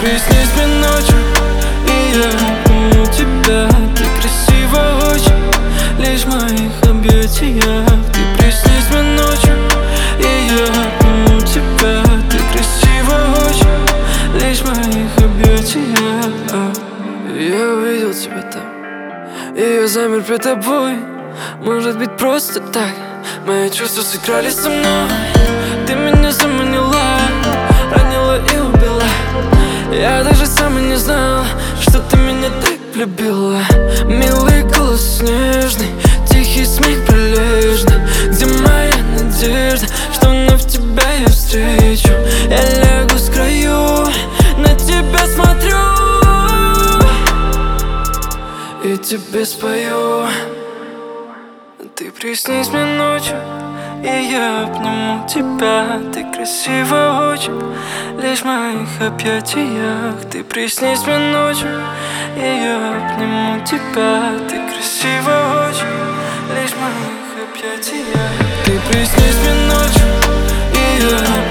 приснись мне ночью, и я обниму тебя. Ты красива очень, лишь в моих объятиях. Ты приснись мне ночью, и я обниму тебя. Ты красива очень, лишь в моих объятиях. Я увидел тебя там, и я замер пред тобой. Может быть просто так мои чувства сыграли со мной. Ты меня заманила, ранила и убила. Я даже сам и не знал, что ты меня так любила. Милый голос нежный, тихий смех прилежный. Где моя надежда, что вновь тебя я встречу? Я лягу с краю, на тебя смотрю и тебе спою. Ты приснись мне ночью, и я обниму тебя. Ты красива очень, лишь в моих объятиях. Ты приснись мне ночью, и я обниму тебя. Ты красива очень, лишь в моих объятиях. Ты приснись мне ночью, и я